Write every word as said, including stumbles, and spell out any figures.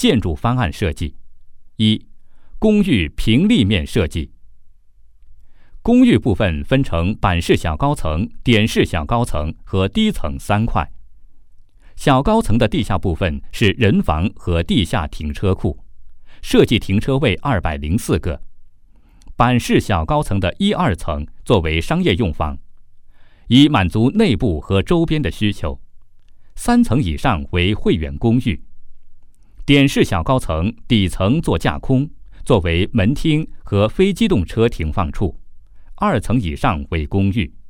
建筑方案设计。一、公寓平立面设计。公寓部分分成板式小高层、点式小高层和低层三块。小高层的地下部分是人房和地下停车库，设计停车位二百零四个。板式小高层的一二层作为商业用房，以满足内部和周边的需求。三层以上为会员公寓。点式小高层底层做架空，作为门厅和非机动车停放处。二层以上为公寓。